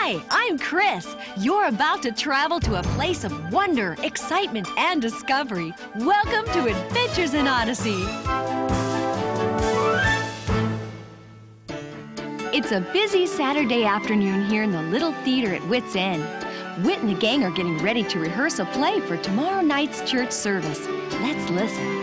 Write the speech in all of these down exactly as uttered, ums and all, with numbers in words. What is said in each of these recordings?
Hi, I'm Chris. You're about to travel to a place of wonder, excitement, and discovery. Welcome to Adventures in Odyssey. It's a busy Saturday afternoon here in the little theater at Wits End. Whit and the gang are getting ready to rehearse a play for tomorrow night's church service. Let's listen.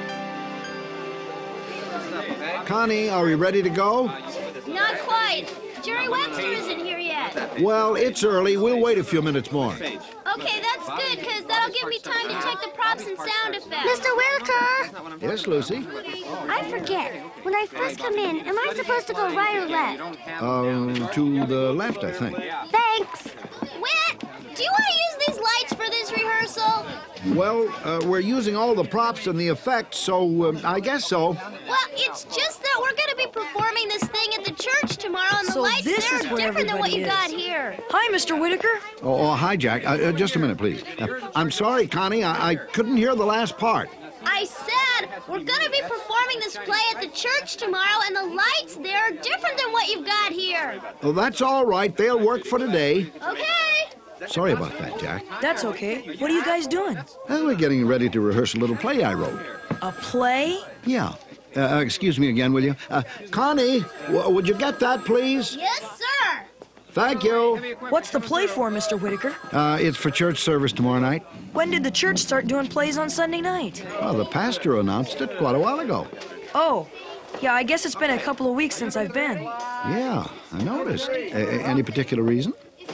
Connie, are we ready to go? Not quite. Jerry Webster isn't here yet. Well, it's early. We'll wait a few minutes more. Okay, that's good, because that'll give me time to check the props and sound effects. Mister Whitaker! Yes, Lucy? I forget. When I first come in, am I supposed to go right or left? Um, to the left, I think. Thanks. Whit, do you want to use these lights for this rehearsal? Well, uh, we're using all the props and the effects, so uh, I guess so. Well, it's just that we're going to be performing this thing at the church tomorrow, and the So lights this there is are where different than what you everybody got is. here. Hi, Mister Whitaker. Oh, oh hi, Jack. Uh, uh, just a minute, please. Uh, I'm sorry, Connie. I, I couldn't hear the last part. I said we're going to be performing this play at the church tomorrow, and the lights there are different than what you've got here. Well, that's all right. They'll work for today. Okay. Sorry about that, Jack. That's okay. What are you guys doing? Well, we're getting ready to rehearse a little play I wrote. A play? Yeah. Uh, uh, excuse me again, will you? Uh, Connie, w would you get that, please? Yes, sir. Thank you. What's the play for, Mister Whitaker? Uh, it's for church service tomorrow night. When did the church start doing plays on Sunday night? Well, the pastor announced it quite a while ago. Oh, yeah, I guess it's been a couple of weeks since I've been. Yeah, I noticed. A any particular reason?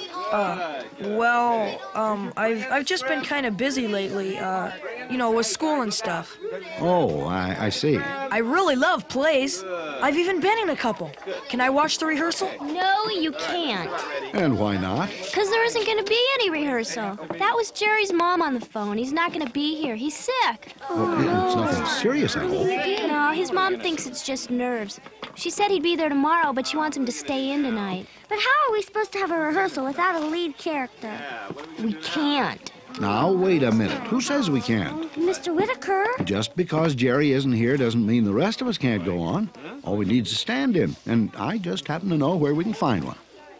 Uh, well, um, I've, I've just been kind of busy lately, uh, you know, with school and stuff. Oh, I, I see. I really love plays. I've even been in a couple. Can I watch the rehearsal? No, you can't. And why not? Because there isn't going to be any rehearsal. That was Jerry's mom on the phone. He's not going to be here. He's sick. Well, yeah, it's nothing serious, I hope. No, his mom thinks it's just nerves. She said he'd be there tomorrow, but she wants him to stay in tonight. But how are we supposed to have a rehearsal without a lead character? We can't. Now, wait a minute. Who says we can't? Mister Whitaker? Just because Jerry isn't here doesn't mean the rest of us can't go on. All we need is a stand-in, and I just happen to know where we can find one.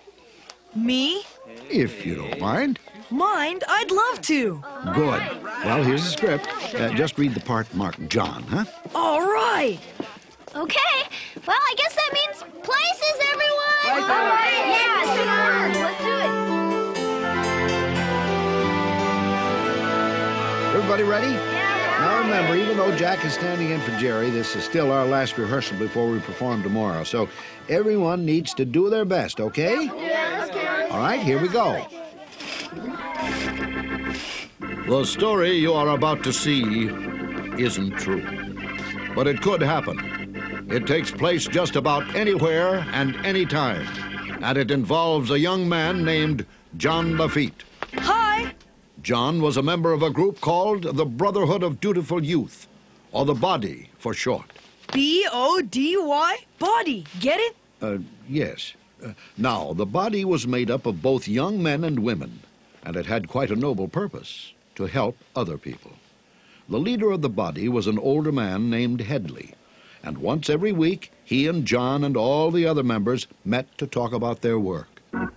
Me? If you don't mind. Mind? I'd love to. Good. Well, here's the script. Uh, just read the part marked John, huh? All right. Okay. Well, I guess that means places, everyone. All right. Yeah, sure. Let's do it. Everybody ready? Yeah. Now remember, even though Jack is standing in for Jerry, this is still our last rehearsal before we perform tomorrow. So everyone needs to do their best, okay? Yeah, okay. All right, here we go. The story you are about to see isn't true, but it could happen. It takes place just about anywhere and anytime, and it involves a young man named John Lafitte. Hi. John was a member of a group called the Brotherhood of Dutiful Youth, or the Body for short. B O D Y? Body. Get it? Uh, yes. Uh, now, the Body was made up of both young men and women, and it had quite a noble purpose, to help other people. The leader of the Body was an older man named Headley, and once every week, he and John and all the other members met to talk about their work. All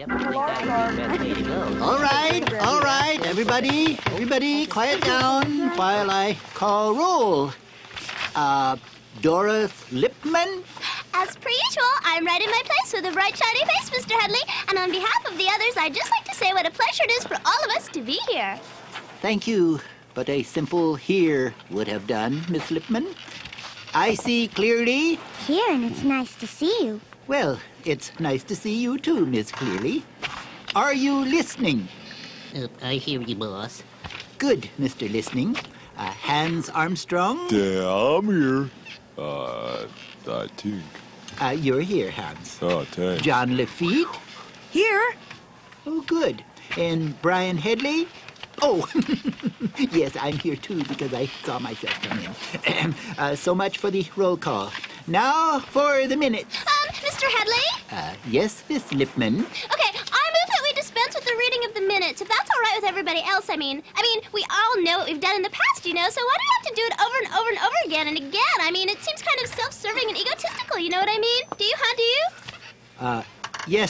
right, all right, everybody, everybody, quiet down while I call roll. Uh, Doris Lipman? As per usual, I'm right in my place with a bright, shiny face, Mister Headley. And on behalf of the others, I'd just like to say what a pleasure it is for all of us to be here. Thank you, but a simple here would have done, Miss Lipman. I see clearly. Here, and it's nice to see you. Well, it's nice to see you too, Miss Clearly. Are you listening? Uh, I hear you, boss. Good, Mister Listening. Uh, Hans Armstrong? Yeah, I'm here. Uh, I think. Uh, you're here, Hans. Oh, thanks. John Lafitte? Here. Oh, good. And Brian Headley? Oh, yes, I'm here too because I saw myself come in. uh, so much for the roll call. Now for the minutes. Um, Mister Headley? Uh, yes, Miss Lipman. Okay, I move that we dispense with the reading of the minutes, if that's all right with everybody else, I mean. I mean, we all know what we've done in the past, you know, so why do we have to do it over and over and over again and again? I mean, it seems kind of self-serving and egotistical, you know what I mean? Do you, huh, do you? Uh, yes,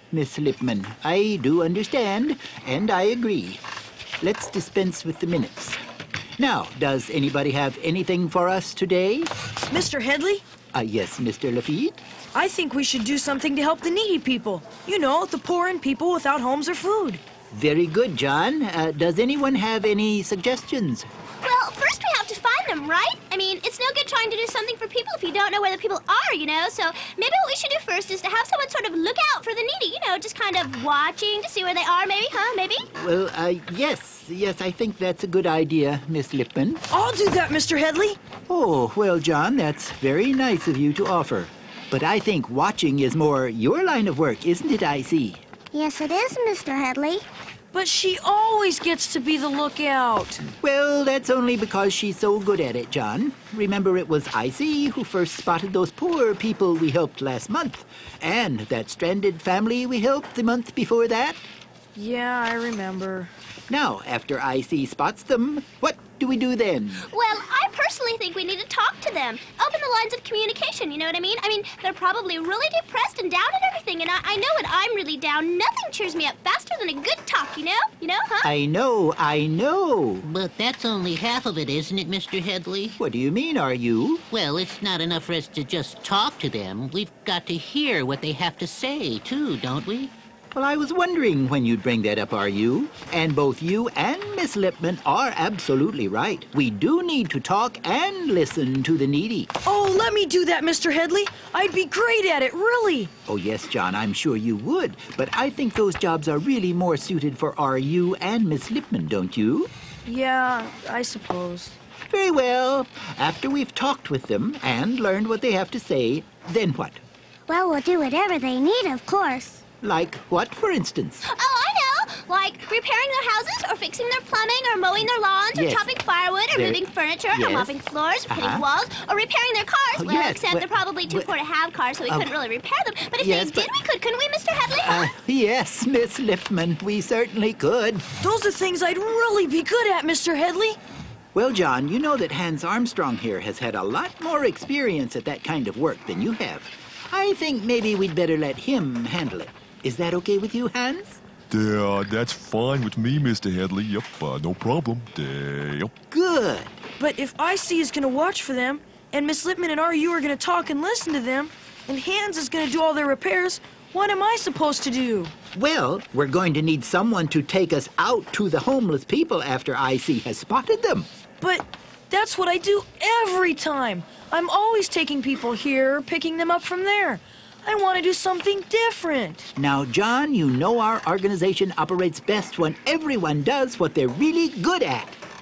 Miss Lipman. I do understand, and I agree. Let's dispense with the minutes. Now, does anybody have anything for us today? Mister Headley? Uh, yes, Mister Lafitte? I think we should do something to help the needy people. You know, the poor and people without homes or food. Very good, John. Uh, does anyone have any suggestions? Well, first we have to find them, right? I mean, it's no good trying to do something for people if you don't know where the people are, you know? So maybe what we should do first is to have someone sort of look out for the needy, you know, just kind of watching to see where they are, maybe, huh? Maybe? Well, uh, yes, yes, I think that's a good idea, Miss Lipman. I'll do that, Mister Headley. Oh, well, John, that's very nice of you to offer. But I think watching is more your line of work, isn't it, I C? Yes, it is, Mister Headley. But she always gets to be the lookout. Well, that's only because she's so good at it, John. Remember, it was I C who first spotted those poor people we helped last month. And that stranded family we helped the month before that. Yeah, I remember. Now, after I C spots them, what do we do then? Well, I personally think we need to talk to them. Open the lines of communication, you know what I mean? I mean, they're probably really depressed and down and everything, and I, I know when I'm really down, nothing cheers me up faster than a good talk, you know? You know, huh? I know, I know. But that's only half of it, isn't it, Mister Headley? What do you mean, are you? Well, it's not enough for us to just talk to them. We've got to hear what they have to say, too, don't we? Well, I was wondering when you'd bring that up, are you? And both you and Miss Lipman are absolutely right. We do need to talk and listen to the needy. Oh, let me do that, Mister Headley. I'd be great at it, really. Oh, yes, John, I'm sure you would. But I think those jobs are really more suited for our you and Miss Lipman, don't you? Yeah, I suppose. Very well. After we've talked with them and learned what they have to say, then what? Well, we'll do whatever they need, of course. Like what, for instance? Oh, I know! Like repairing their houses, or fixing their plumbing, or mowing their lawns, or Yes. chopping firewood, or There- moving furniture, yes. or mopping floors, or painting Uh-huh. walls, or repairing their cars. Oh, well, yes, except but- they're probably too but- poor to have cars, so we Um, couldn't really repair them. But if yes, they did, but- we could, couldn't we, Mister Headley? Uh, yes, Miss Lipman, we certainly could. Those are things I'd really be good at, Mister Headley. Well, John, you know that Hans Armstrong here has had a lot more experience at that kind of work than you have. I think maybe we'd better let him handle it. Is that okay with you, Hans? Yeah, that's fine with me, Mister Headley. Yep, uh, no problem. Uh, yep. Good. But if I C is going to watch for them, and Miss Lipman and R U are going to talk and listen to them, and Hans is going to do all their repairs, what am I supposed to do? Well, we're going to need someone to take us out to the homeless people after I C has spotted them. But that's what I do every time. I'm always taking people here, picking them up from there. I want to do something different. Now, John, you know our organization operates best when everyone does what they're really good at.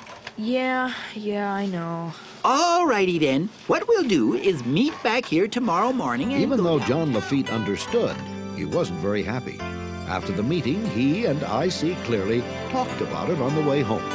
Yeah, yeah, I know. All righty then. What we'll do is meet back here tomorrow morning and Even go though down- John Lafitte understood, he wasn't very happy. After the meeting, he and I C clearly talked about it on the way home.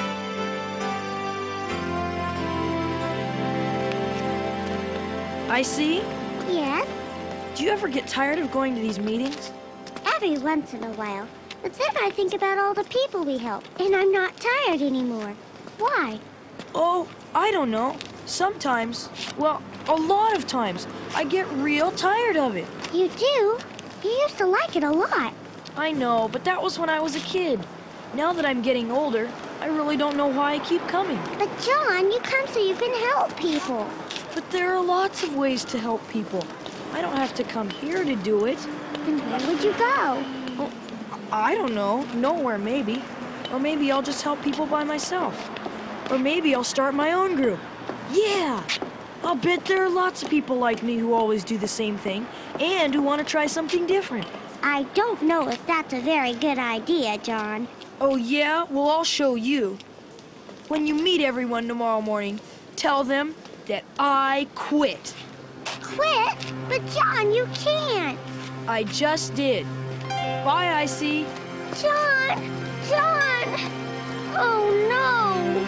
I C, Yes, do you ever get tired of going to these meetings? every once in a while. But then I think about all the people we help, and I'm not tired anymore. Why? Oh, I don't know. Sometimes, well, a lot of times, I get real tired of it. You do? You used to like it a lot. I know, but that was when I was a kid. Now that I'm getting older, I really don't know why I keep coming. But John, you come so you can help people. But there are lots of ways to help people. I don't have to come here to do it. And where would you go? Well, I don't know. Nowhere, maybe. Or maybe I'll just help people by myself. Or maybe I'll start my own group. Yeah! I'll bet there are lots of people like me who always do the same thing and who want to try something different. I don't know if that's a very good idea, John. Oh, yeah? Well, I'll show you. When you meet everyone tomorrow morning, tell them that I quit. Quit? But John, you can't. I just did. Bye, I C. John! John! Oh, no!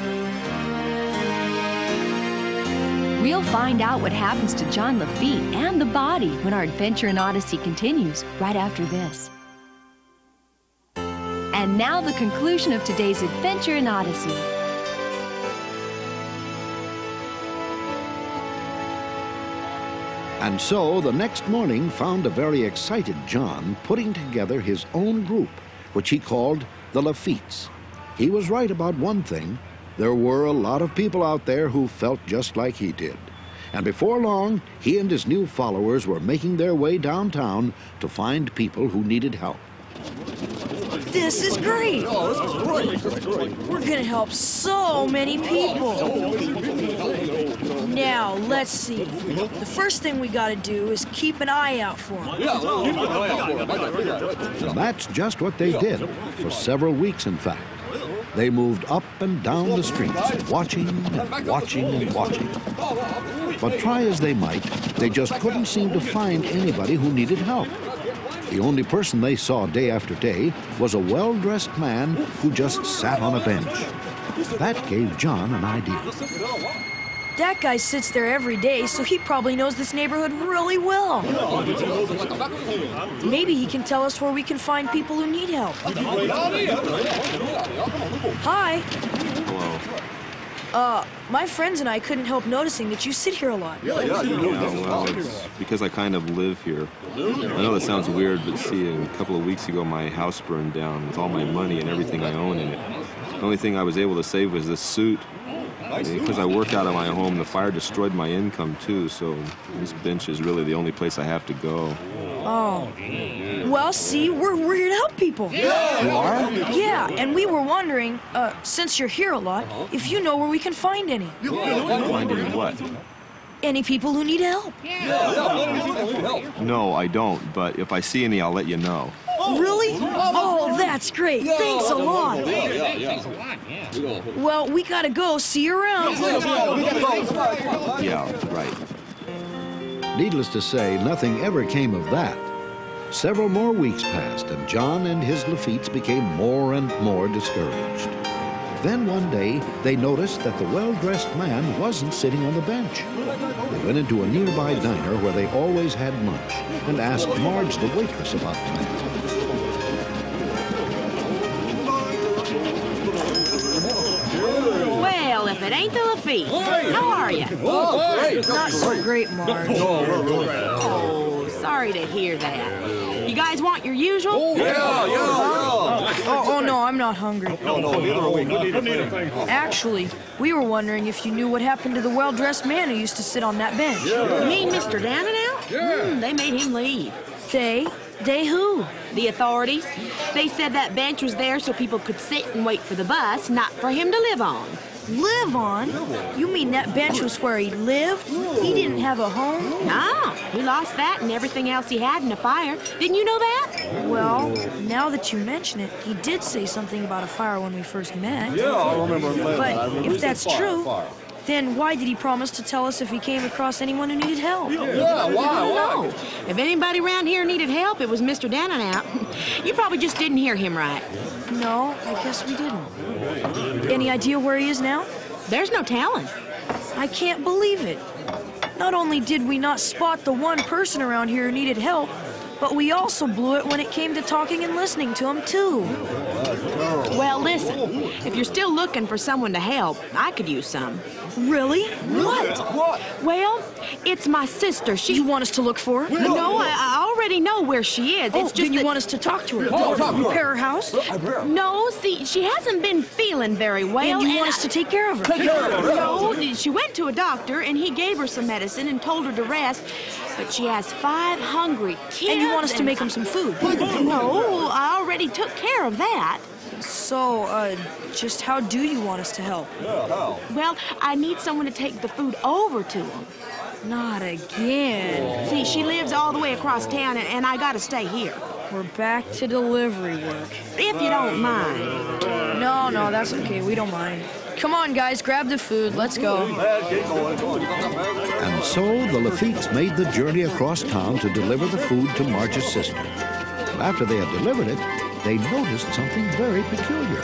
We'll find out what happens to John Lafitte and the body when our adventure in Odyssey continues right after this. And now the conclusion of today's adventure in Odyssey. And so the next morning found a very excited John putting together his own group, which he called the Lafitte's. He was right about one thing. There were a lot of people out there who felt just like he did. And before long, he and his new followers were making their way downtown to find people who needed help. This is great. We're gonna help so many people. Now, let's see. The first thing we gotta do is keep an eye out for them. And that's just what they did, for several weeks, in fact. They moved up and down the streets, watching and watching and watching. But try as they might, they just couldn't seem to find anybody who needed help. The only person they saw day after day was a well-dressed man who just sat on a bench. That gave John an idea. That guy sits there every day, so he probably knows this neighborhood really well. Maybe he can tell us where we can find people who need help. Hi. Hello. Uh, my friends and I couldn't help noticing that you sit here a lot. Yeah, well, it's because I kind of live here. I know that sounds weird, but see, a couple of weeks ago, my house burned down with all my money and everything I own in it. The only thing I was able to save was this suit. Because I work out of my home, the fire destroyed my income, too, so this bench is really the only place I have to go. Oh. Well, see, we're, we're here to help people. You are? Yeah, and we were wondering, uh, since you're here a lot, if you know where we can find any. Find any what? Any people who need help. No, I don't, but if I see any, I'll let you know. Really? Oh, that's great. Thanks a lot. Well, we gotta go. See you around. Yeah, right. Needless to say, nothing ever came of that. Several more weeks passed, and John and his Lafitte's became more and more discouraged. Then one day, they noticed that the well-dressed man wasn't sitting on the bench. They went into a nearby diner where they always had lunch and asked Marge, the waitress, about the man. Well, if it ain't the Lafitte, how are you? Not so great, Marge. Oh, sorry to hear that. You guys want your usual? Yeah, yeah, yeah. Oh, oh no, I'm not hungry. No, no, neither are we. Actually, we were wondering if you knew what happened to the well-dressed man who used to sit on that bench. You mean Mister Down and Out? Yeah. Hmm, they made him leave. They? They who? The authorities. They said that bench was there so people could sit and wait for the bus, not for him to live on. Live on? You mean that bench was where he lived? He didn't have a home? No, he lost that and everything else he had in a fire. Didn't you know that? Well, now that you mention it, he did say something about a fire when we first met. Yeah, I remember that. But if that's true, then why did he promise to tell us if he came across anyone who needed help? Yeah, why, No. If anybody around here needed help, it was Mister Down and Out. You probably just didn't hear him right. No, I guess we didn't. Any idea where he is now? There's no telling. I can't believe it. Not only did we not spot the one person around here who needed help, but we also blew it when it came to talking and listening to him, too. Well, listen, if you're still looking for someone to help, I could use some. Really? What? What? Well, it's my sister. She... You want us to look for her? No, I, I already know where she is. Oh, It's just then you that- want us to talk to her? Oh, talk to her. Repair her house? No, see, she hasn't been feeling very well. And you want I- us to take care of her? Take care of her. No, she went to a doctor, and he gave her some medicine and told her to rest. But she has five hungry kids. And you want us to make them some food? No, I already took care of that. So, uh, just how do you want us to help? Well, I need someone to take the food over to them. Not again. See, she lives all the way across town, and, and I gotta stay here. We're back to delivery work. If you don't mind. No, no, that's okay. We don't mind. Come on, guys, grab the food. Let's go. And so the Lafitte's made the journey across town to deliver the food to Marge's sister. But after they had delivered it, they noticed something very peculiar.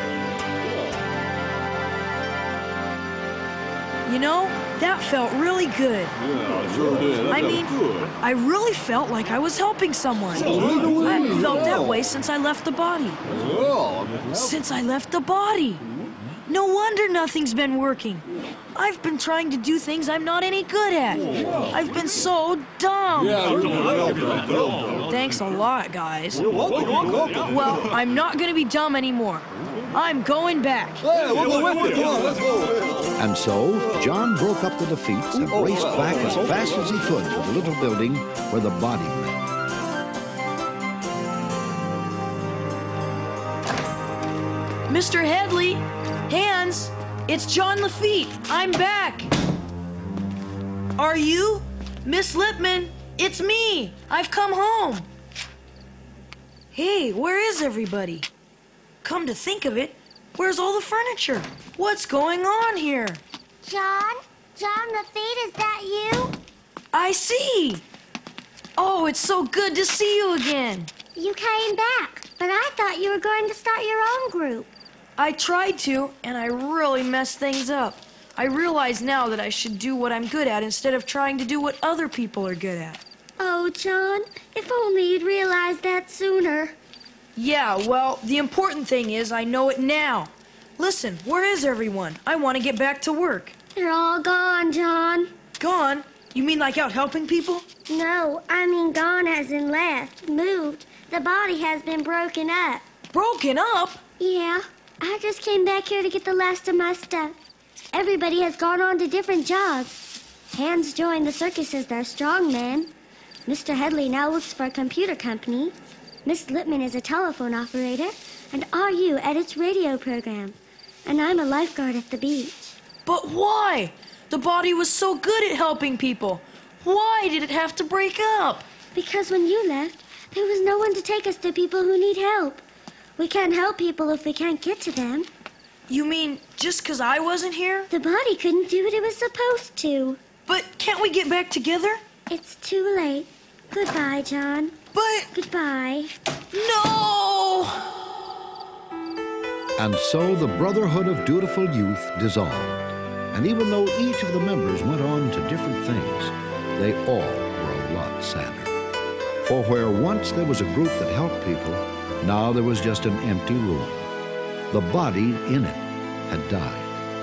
You know, that felt really good. Yeah, sure did. That I felt mean, good. I really felt like I was helping someone. I haven't felt that way since I left the body. Well, I mean, Since I left the body. No wonder nothing's been working. I've been trying to do things I'm not any good at. I've been so dumb. Yeah, you're welcome. Thanks a lot, guys. You're welcome. You're welcome. Well, I'm not gonna be dumb anymore. I'm going back. Hey, we'll go with you. Come on, let's go. And so, John broke up the defeats and raced back as fast as he could to the little building where the body met. Mister Headley, Hans, it's John Lafitte. I'm back. Are you? Miss Lipman, it's me. I've come home. Hey, where is everybody? Come to think of it, where's all the furniture? What's going on here? John? John Lafitte, is that you? I see. Oh, it's so good to see you again. You came back, but I thought you were going to start your own group. I tried to, and I really messed things up. I realize now that I should do what I'm good at instead of trying to do what other people are good at. Oh, John, if only you'd realized that sooner. Yeah, well, the important thing is I know it now. Listen, where is everyone? I want to get back to work. They're all gone, John. Gone? You mean like out helping people? No, I mean gone as in left, moved. The body has been broken up. Broken up? Yeah, I just came back here to get the last of my stuff. Everybody has gone on to different jobs. Hans joined the circus as their strongman. Mister Headley now works for a computer company. Miss Lipman is a telephone operator, and R U edits radio programs. And I'm a lifeguard at the beach. But why? The body was so good at helping people. Why did it have to break up? Because when you left, there was no one to take us to people who need help. We can't help people if we can't get to them. You mean just 'cause I wasn't here? The body couldn't do what it was supposed to. But can't we get back together? It's too late. Goodbye, John. But... Goodbye. No! And so the Brotherhood of Dutiful Youth dissolved. And even though each of the members went on to different things, they all were a lot sadder. For where once there was a group that helped people, now there was just an empty room. The body in it had died.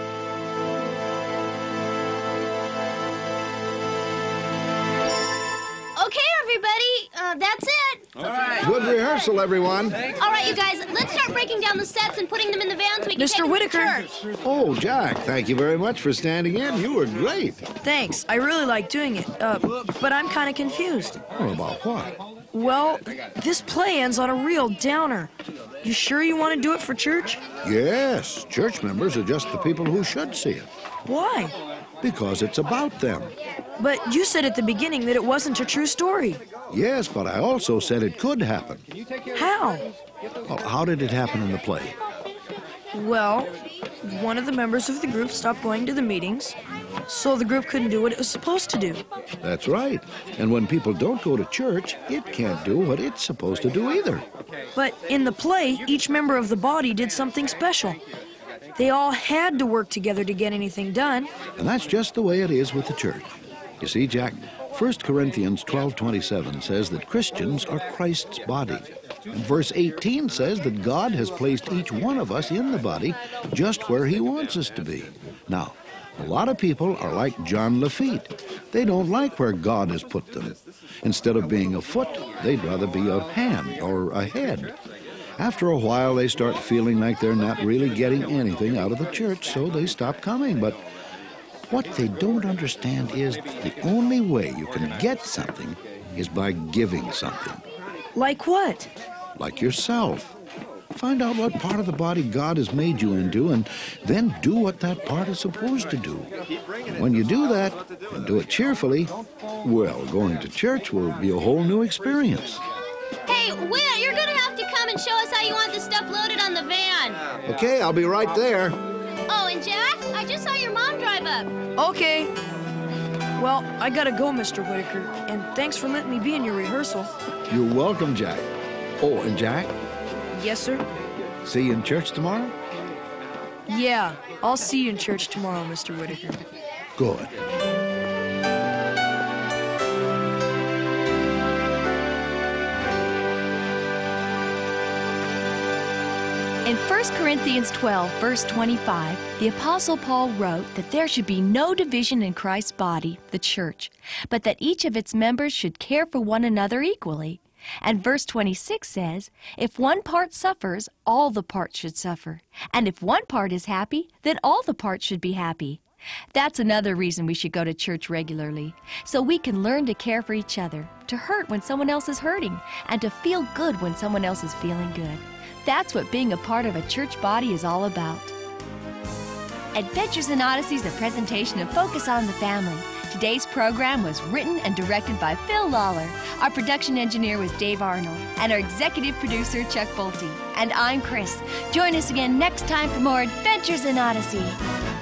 Okay, everybody, uh, that's it. All right. Good rehearsal, everyone. All right, you guys, let's start breaking down the sets and putting them in the van so we can Mister take them to Whitaker. church. Oh, Jack, thank you very much for standing in. You were great. Thanks, I really like doing it, uh, but I'm kind of confused. Oh, about what? Well, this play ends on a real downer. You sure you want to do it for church? Yes, church members are just the people who should see it. Why? Because it's about them. But you said at the beginning that it wasn't a true story. Yes, but I also said it could happen. How? Well, how did it happen in the play? Well, one of the members of the group stopped going to the meetings, so the group couldn't do what it was supposed to do. That's right. And when people don't go to church, it can't do what it's supposed to do either. But in the play, each member of the body did something special. They all had to work together to get anything done. And that's just the way it is with the church. You see, Jack, First Corinthians twelve twenty-seven says that Christians are Christ's body. And verse eighteen says that God has placed each one of us in the body just where he wants us to be. Now, a lot of people are like John Lafitte. They don't like where God has put them. Instead of being a foot, they'd rather be a hand or a head. After a while, they start feeling like they're not really getting anything out of the church, so they stop coming. But what they don't understand is the only way you can get something is by giving something. Like what? Like yourself. Find out what part of the body God has made you into, and then do what that part is supposed to do. And when you do that, and do it cheerfully, well, going to church will be a whole new experience. Hey, Whit, you're going to have to come and show us how you want this stuff loaded on the van. Okay, I'll be right there. Oh, and Jack, I just saw your mom drive up. Okay. Well, I gotta go, Mister Whitaker, and thanks for letting me be in your rehearsal. You're welcome, Jack. Oh, and Jack, Yes, sir? see you in church tomorrow? Yeah, I'll see you in church tomorrow, Mister Whitaker. Good. In First Corinthians twelve, verse twenty-five, the Apostle Paul wrote that there should be no division in Christ's body, the church, but that each of its members should care for one another equally. And verse twenty-six says, if one part suffers, all the parts should suffer. And if one part is happy, then all the parts should be happy. That's another reason we should go to church regularly, so we can learn to care for each other, to hurt when someone else is hurting, and to feel good when someone else is feeling good. That's what being a part of a church body is all about. Adventures in Odyssey is a presentation of Focus on the Family. Today's program was written and directed by Phil Lawler. Our production engineer was Dave Arnold, and our executive producer, Chuck Bolte. And I'm Chris. Join us again next time for more Adventures in Odyssey.